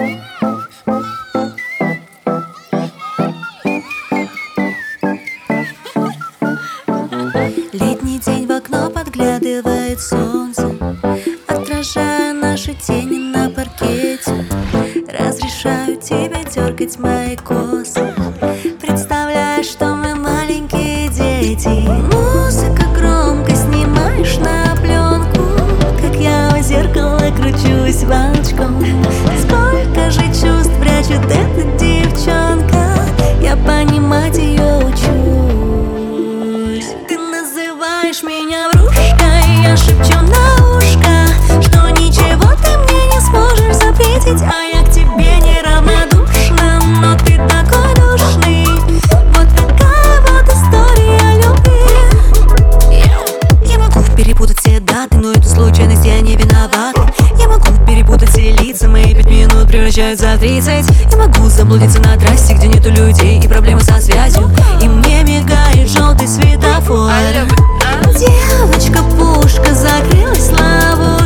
Летний день, в окно подглядывает солнце, отражая наши тени на паркете. Разрешаю тебе дергать мои косы, представляешь, что мы маленькие дети. Музыка громко, снимаешь на пленку, как я у зеркала кручусь волчком. Сколько же чувств прячет эта девчонка, я понимать ее учусь. Ты называешь меня врушкой, я шепчу на ушко, что ничего ты мне не сможешь запретить, а я к тебе неравнодушна. Но ты такой душный, вот такая вот история любви. Я могу перепутать все даты, но это случайность, я не виновата. Я могу перепутать все лица, мои 5 минут превращаются в 30. Я могу заблудиться на трассе, где нету людей и проблемы со связью, и мне мигает желтый светофор. Девочка-пушка закрылась ловушкой.